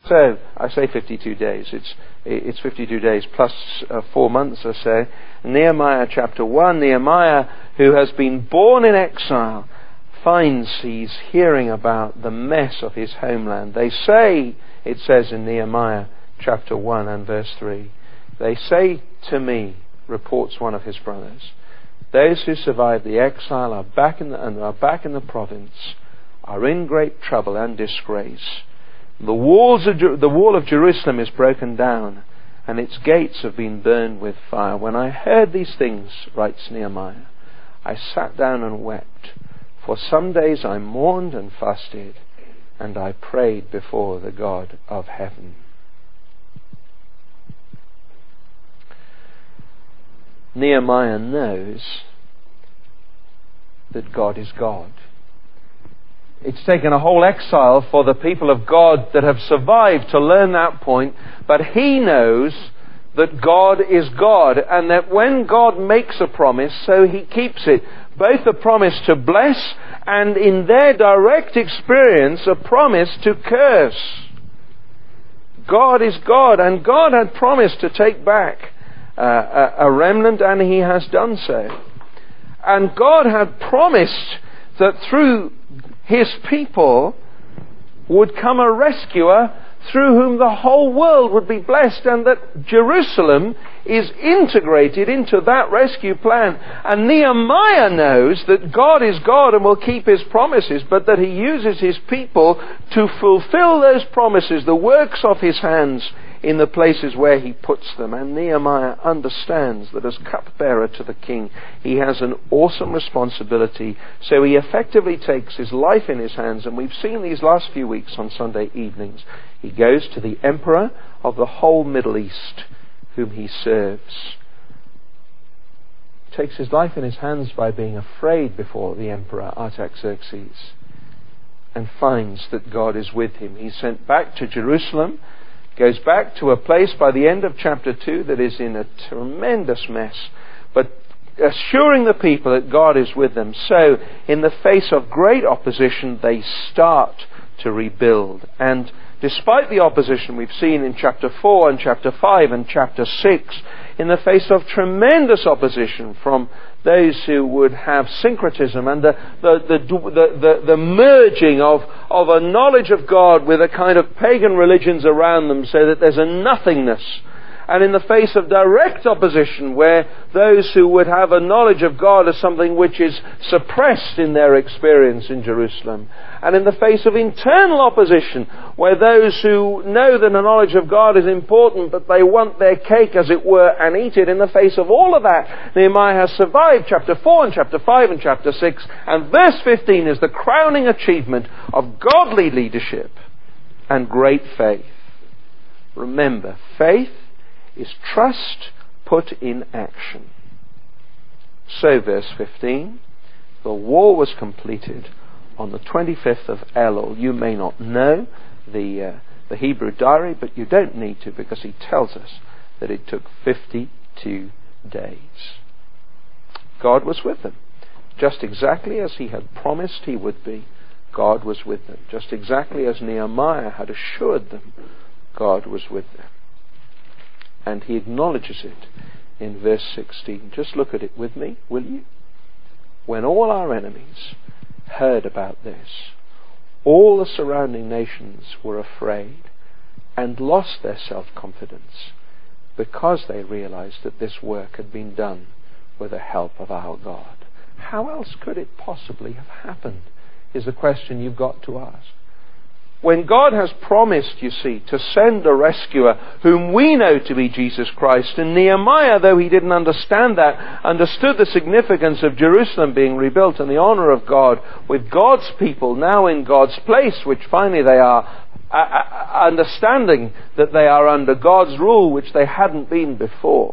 So, I say 52 days. It's 52 days plus 4 months or so. Nehemiah chapter 1, Nehemiah, who has been born in exile, finds he's hearing about the mess of his homeland. They say, it says in Nehemiah chapter 1 and verse 3, they say to me, reports one of his brothers, those who survived the exile are back in the province, are in great trouble and disgrace. The wall of Jerusalem is broken down, and its gates have been burned with fire. When I heard these things, writes Nehemiah, I sat down and wept. For some days I mourned and fasted, and I prayed before the God of heaven. Nehemiah knows that God is God. It's taken a whole exile for the people of God that have survived to learn that point, but he knows that God is God, and that when God makes a promise, so he keeps it. Both a promise to bless and, in their direct experience, a promise to curse. God is God, and God had promised to take back a remnant, and he has done so. And God had promised that through his people would come a rescuer through whom the whole world would be blessed, and that Jerusalem is integrated into that rescue plan. And Nehemiah knows that God is God and will keep his promises, but that he uses his people to fulfill those promises, the works of his hands, in the places where he puts them. And Nehemiah understands that as cupbearer to the king, he has an awesome responsibility. So he effectively takes his life in his hands, and we've seen these last few weeks on Sunday evenings. He goes to the emperor of the whole Middle East, whom he serves. He takes his life in his hands by being afraid before the emperor Artaxerxes, and finds that God is with him. He's sent back to Jerusalem, goes back to a place by the end of chapter 2 that is in a tremendous mess, but assuring the people that God is with them. So, in the face of great opposition, they start to rebuild. And despite the opposition we've seen in chapter 4 and chapter 5 and chapter 6, in the face of tremendous opposition from those who would have syncretism and the merging of a knowledge of God with a kind of pagan religions around them, so that there's a nothingness. And in the face of direct opposition, where those who would have a knowledge of God as something which is suppressed in their experience in Jerusalem, and in the face of internal opposition, where those who know that a knowledge of God is important, but they want their cake, as it were, and eat it, in the face of all of that, Nehemiah has survived chapter 4 and chapter 5 and chapter 6, and verse 15 is the crowning achievement of godly leadership and great faith. Remember, faith is trust put in action. So, verse 15, the wall was completed on the 25th of Elul. You may not know the Hebrew diary, but you don't need to, because he tells us that it took 52 days. God was with them, just exactly as he had promised he would be. God was with them, just exactly as Nehemiah had assured them. God was with them. And he acknowledges it in verse 16. Just look at it with me, will you? When all our enemies heard about this, all the surrounding nations were afraid and lost their self-confidence, because they realized that this work had been done with the help of our God. How else could it possibly have happened, is the question you've got to ask. When God has promised, you see, to send a rescuer whom we know to be Jesus Christ, and Nehemiah, though he didn't understand that, understood the significance of Jerusalem being rebuilt and the honor of God, with God's people now in God's place, which finally they are understanding that they are under God's rule, which they hadn't been before.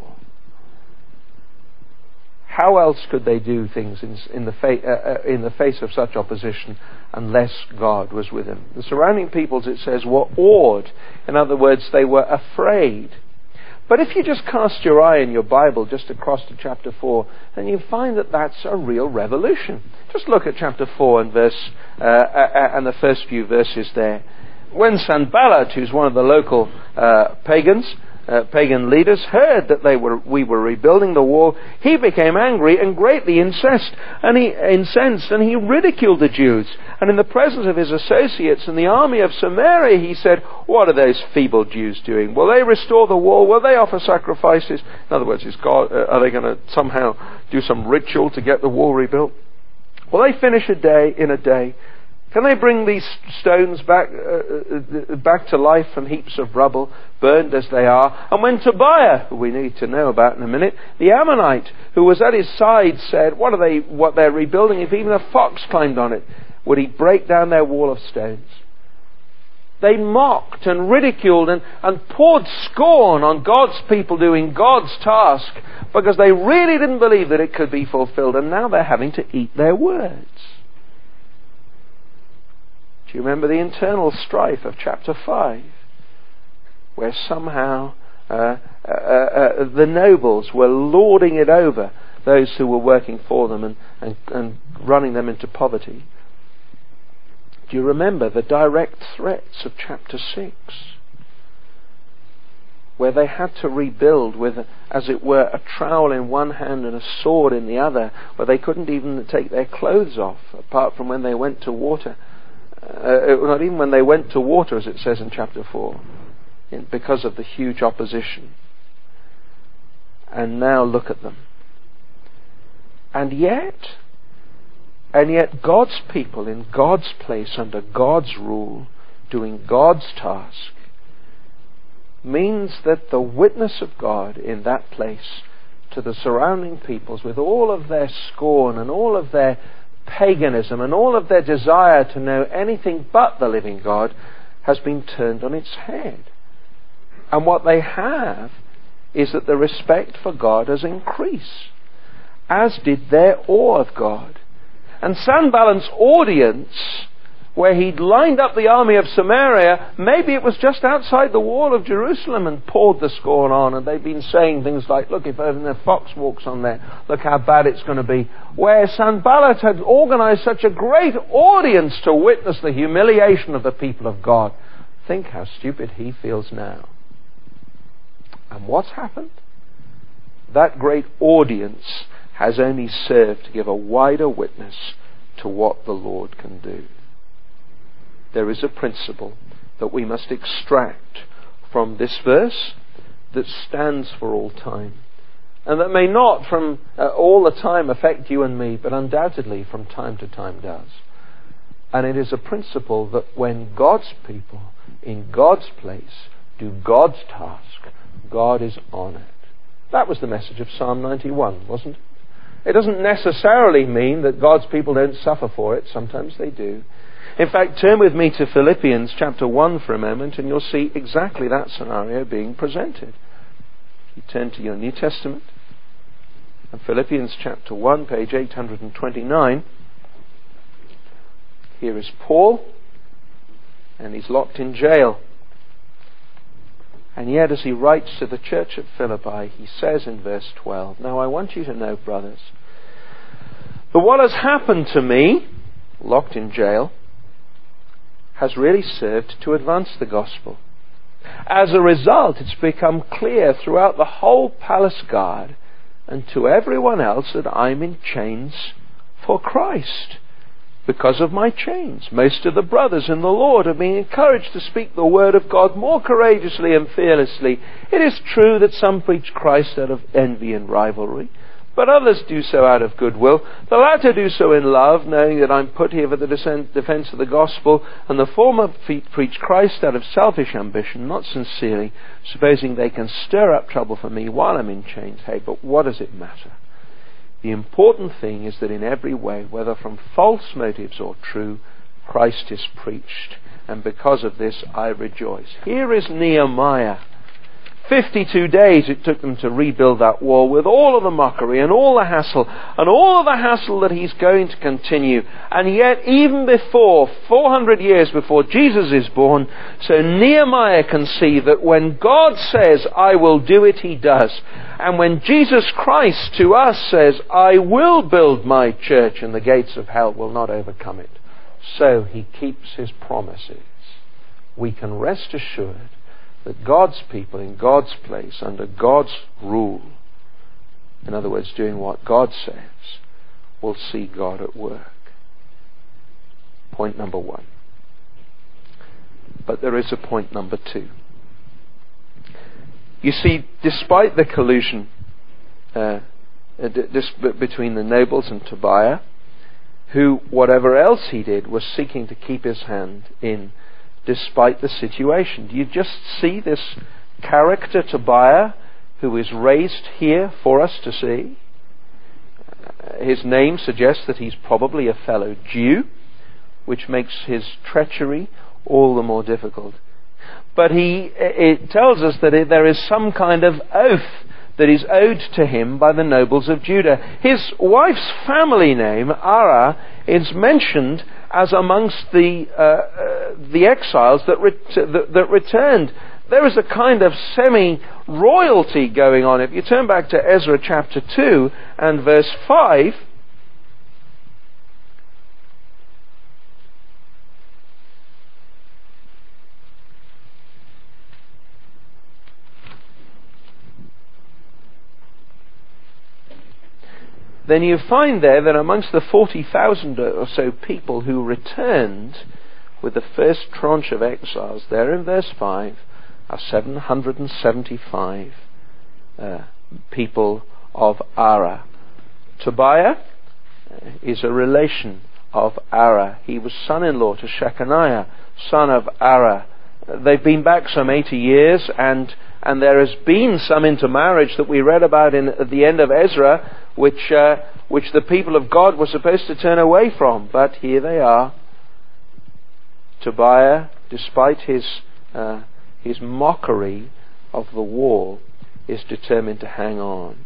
How else could they do things in the face of such opposition unless God was with them? The surrounding peoples, it says, were awed. In other words, they were afraid. But if you just cast your eye in your Bible just across to chapter 4, then you find that that's a real revolution. Just look at chapter 4 and the first few verses there. When Sanballat, who's one of the local pagan leaders, heard that we were rebuilding the wall, he became angry and greatly incensed, and he ridiculed the Jews. And in the presence of his associates and the army of Samaria, he said, "What are those feeble Jews doing? Will they restore the wall? Will they offer sacrifices?" In other words, are they going to somehow do some ritual to get the wall rebuilt? Will they finish in a day? Can they bring these stones back to life from heaps of rubble, burned as they are? And when Tobiah, who we need to know about in a minute, the Ammonite, who was at his side, said, what they're rebuilding, if even a fox climbed on it, would he break down their wall of stones? They mocked and ridiculed and poured scorn on God's people doing God's task because they really didn't believe that it could be fulfilled, and now they're having to eat their words. Do you remember the internal strife of chapter 5? Where somehow the nobles were lording it over those who were working for them and running them into poverty. Do you remember the direct threats of chapter 6? Where they had to rebuild with, as it were, a trowel in one hand and a sword in the other, where they couldn't even take their clothes off, apart from when they went to water. Not even when they went to water, as it says in chapter 4, because of the huge opposition. And now look at them. And yet God's people in God's place, under God's rule, doing God's task, means that the witness of God in that place to the surrounding peoples, with all of their scorn and all of their paganism and all of their desire to know anything but the living God, has been turned on its head. And what they have is that the respect for God has increased, as did their awe of God. And Sanballat's audience, where he'd lined up the army of Samaria, maybe it was just outside the wall of Jerusalem, and poured the scorn on, and they'd been saying things like, "Look, if even a fox walks on there, look how bad it's going to be." Where Sanballat had organized such a great audience to witness the humiliation of the people of God. Think how stupid he feels now. And what's happened? That great audience has only served to give a wider witness to what the Lord can do. There is a principle that we must extract from this verse that stands for all time, and that may not from all the time affect you and me, but undoubtedly from time to time does. And it is a principle that when God's people in God's place do God's task, God is honoured. That was the message of Psalm 91, wasn't it? It doesn't necessarily mean that God's people don't suffer for it. Sometimes they do. In fact, turn with me to Philippians chapter 1 for a moment, and you'll see exactly that scenario being presented. You turn to your New Testament, and Philippians chapter 1, page 829. Here is Paul, and he's locked in jail. And yet, as he writes to the church at Philippi, he says in verse 12, "Now I want you to know, brothers, that what has happened to me, locked in jail, has really served to advance the gospel. As a result, it's become clear throughout the whole palace guard and to everyone else that I'm in chains for Christ. Because of my chains, most of the brothers in the Lord have been encouraged to speak the word of God more courageously and fearlessly. It is true that some preach Christ out of envy and rivalry, but others do so out of goodwill. The latter do so in love, knowing that I'm put here for the defense of the gospel, and the former preach Christ out of selfish ambition, not sincerely, supposing they can stir up trouble for me while I'm in chains. Hey, but what does it matter? The important thing is that in every way, whether from false motives or true, Christ is preached. And because of this, I rejoice." Here is Nehemiah. 52 days it took them to rebuild that wall, with all of the mockery and all the hassle that he's going to continue. And yet, even before, 400 years before Jesus is born, so Nehemiah can see that when God says, "I will do it," he does. And when Jesus Christ to us says, "I will build my church and the gates of hell will not overcome it," so he keeps his promises we can rest assured that God's people in God's place, under God's rule, in other words, doing what God says, will see God at work. Point number one. But there is a point number two. You see, despite the collusion between the nobles and Tobiah, who, whatever else he did, was seeking to keep his hand in despite the situation. Do you just see this character, Tobiah, who is raised here for us to see? His name suggests that he's probably a fellow Jew, which makes his treachery all the more difficult. But it tells us that there is some kind of oath that is owed to him by the nobles of Judah. His wife's family name, Ara, is mentioned as amongst the exiles that returned. There is a kind of semi-royalty going on. If you turn back to Ezra chapter 2 and verse 5, then you find there that amongst the 40,000 or so people who returned with the first tranche of exiles, there in verse 5, are 775 people of Ara. Tobiah is a relation of Ara. He was son-in-law to Shechaniah, son of Ara. They've been back some 80 years, and there has been some intermarriage that we read about at the end of Ezra, which the people of God were supposed to turn away from. But here they are. Tobiah, despite his mockery of the wall, is determined to hang on.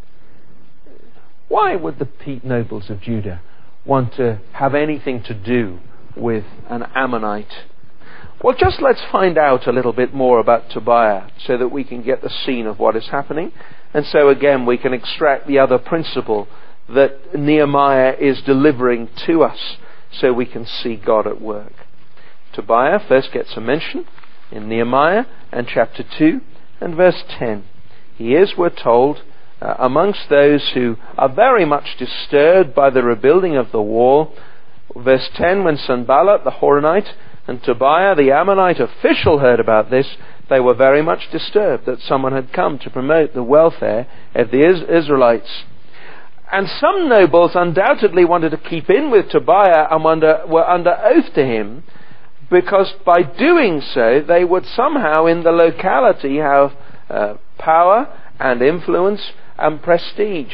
Why would the nobles of Judah want to have anything to do with an Ammonite? Well, just let's find out a little bit more about Tobiah so that we can get the scene of what is happening. And so again, we can extract the other principle that Nehemiah is delivering to us so we can see God at work. Tobiah first gets a mention in Nehemiah and chapter 2 and verse 10. He is, we're told, amongst those who are very much disturbed by the rebuilding of the wall. Verse 10, when Sanballat the Horonite and Tobiah the Ammonite official heard about this, they were very much disturbed that someone had come to promote the welfare of the Israelites. And some nobles undoubtedly wanted to keep in with Tobiah and were under oath to him, because by doing so they would somehow in the locality have power and influence and prestige.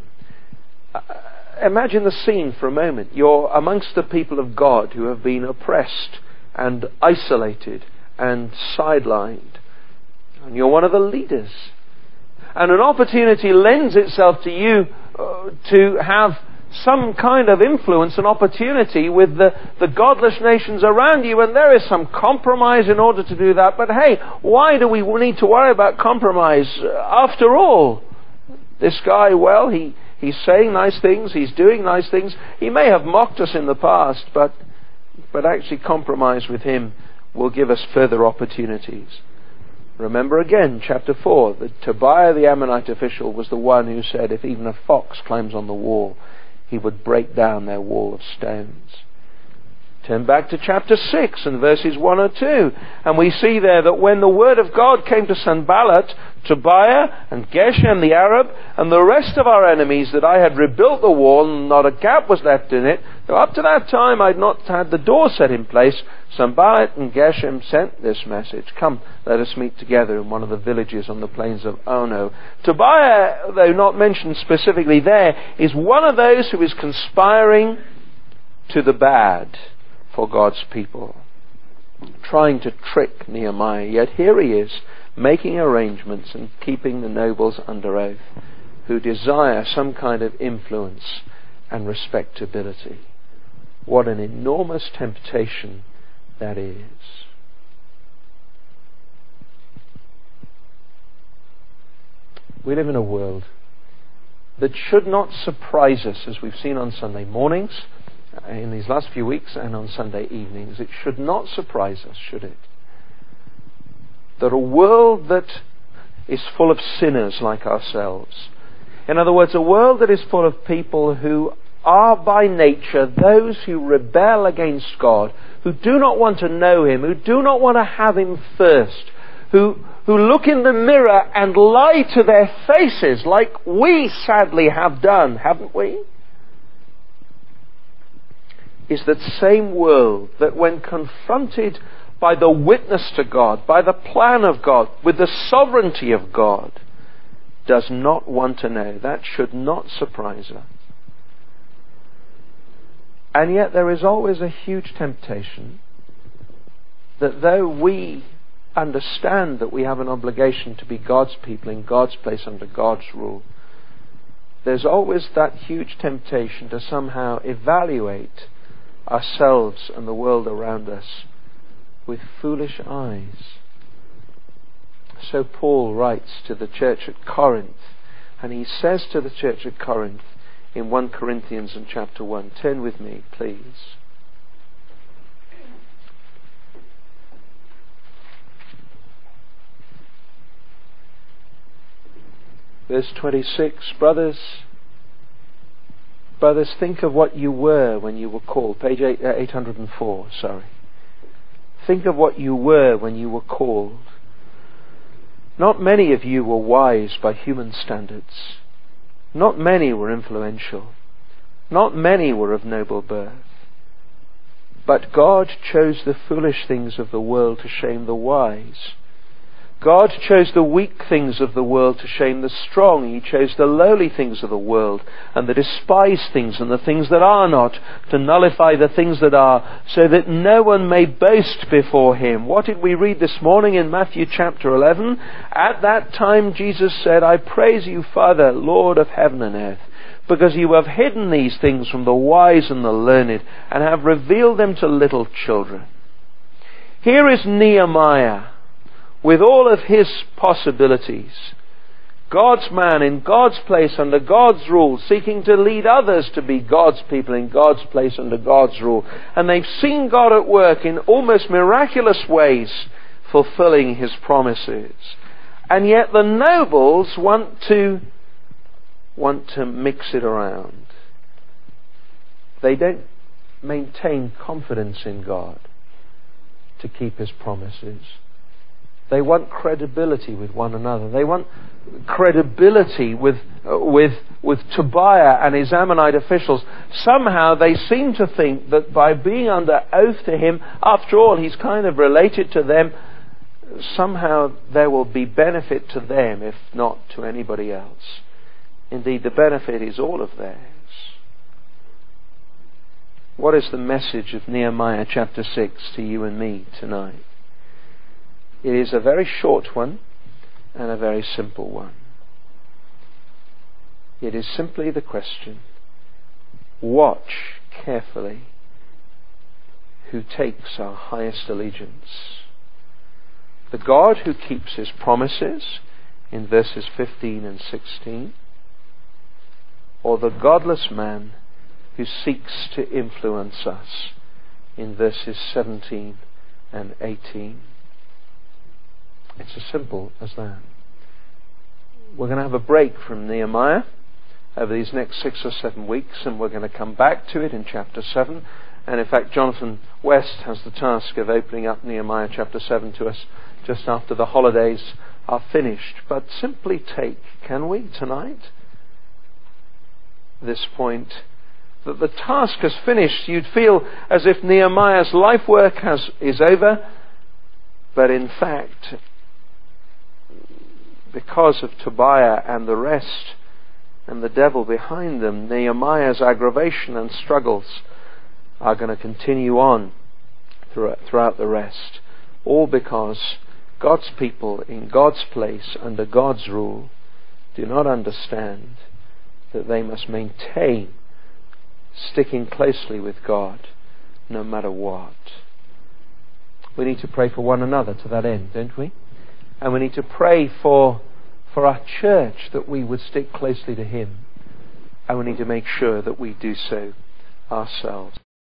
Imagine the scene for a moment. You're amongst the people of God who have been oppressed and isolated and sidelined, and you're one of the leaders, and an opportunity lends itself to you to have some kind of influence and opportunity with the godless nations around you, and there is some compromise in order to do that. But hey, why do we need to worry about compromise? After all, this guy, well, he's saying nice things, he's doing nice things. He may have mocked us in the past, but actually compromise with him will give us further opportunities. Remember again, chapter 4, that Tobiah the Ammonite official was the one who said if even a fox climbs on the wall, he would break down their wall of stones. Turn back to chapter 6 and verses 1 or 2, and we see there that when the word of God came to Sanballat, Tobiah and Geshem the Arab and the rest of our enemies that I had rebuilt the wall and not a gap was left in it, though up to that time I had not had the door set in place, Sanballat and Geshem sent this message: come, let us meet together in one of the villages on the plains of Ono. Tobiah, though not mentioned specifically there, is one of those who is conspiring to the bad for God's people, trying to trick Nehemiah. Yet here he is, making arrangements and keeping the nobles under oath, who desire some kind of influence and respectability. What an enormous temptation that is. We live in a world that should not surprise us, as we've seen on Sunday mornings, in these last few weeks, and on Sunday evenings. It should not surprise us, should it? that a world that is full of sinners like ourselves, in other words, a world that is full of people who are by nature those who rebel against God, who do not want to know Him, who do not want to have Him first, who look in the mirror and lie to their faces like we sadly have done, haven't we? Is that same world that when confronted by the witness to God, by the plan of God, with the sovereignty of God, does not want to know. That should not surprise us. And yet there is always a huge temptation that though we understand that we have an obligation to be God's people in God's place under God's rule, there's always that huge temptation to somehow evaluate ourselves and the world around us with foolish eyes. So Paul writes to the church at Corinth, and he says to the church at Corinth in 1 Corinthians in chapter 1. Turn with me, please. Verse 26, brothers, think of what you were when you were called. Page 804, sorry. Think of what you were when you were called. Not many of you were wise by human standards. Not many were influential. Not many were of noble birth. But God chose the foolish things of the world to shame the wise. God chose the weak things of the world to shame the strong. He chose the lowly things of the world and the despised things and the things that are not to nullify the things that are, so that no one may boast before Him. What did we read this morning in Matthew chapter 11? At that time Jesus said, I praise you, Father, Lord of heaven and earth, because you have hidden these things from the wise and the learned and have revealed them to little children. Here is Nehemiah, with all of his possibilities, God's man in God's place under God's rule, seeking to lead others to be God's people in God's place under God's rule. And they've seen God at work in almost miraculous ways, fulfilling His promises. And yet the nobles want to mix it around. They don't maintain confidence in God to keep His promises. They want credibility with one another. They want credibility with Tobiah and his Ammonite officials. Somehow they seem to think that by being under oath to him, after all, he's kind of related to them, somehow there will be benefit to them, if not to anybody else. Indeed, the benefit is all of theirs. What is the message of Nehemiah chapter 6 to you and me tonight? It is a very short one and a very simple one. It is simply the question, watch carefully who takes our highest allegiance. The God who keeps His promises in verses 15 and 16, or the godless man who seeks to influence us in verses 17 and 18. It's as simple as that. We're going to have a break from Nehemiah over these next 6 or 7 weeks, and we're going to come back to it in chapter 7. And in fact, Jonathan West has the task of opening up Nehemiah chapter 7 to us just after the holidays are finished. But simply take, can we, tonight, this point, that the task has finished. You'd feel as if Nehemiah's life work is over, but in fact, because of Tobiah and the rest and the devil behind them, Nehemiah's aggravation and struggles are going to continue on throughout the rest. All because God's people in God's place under God's rule do not understand that they must maintain sticking closely with God no matter what. We need to pray for one another to that end, don't we? And we need to pray for our church that we would stick closely to Him. And we need to make sure that we do so ourselves.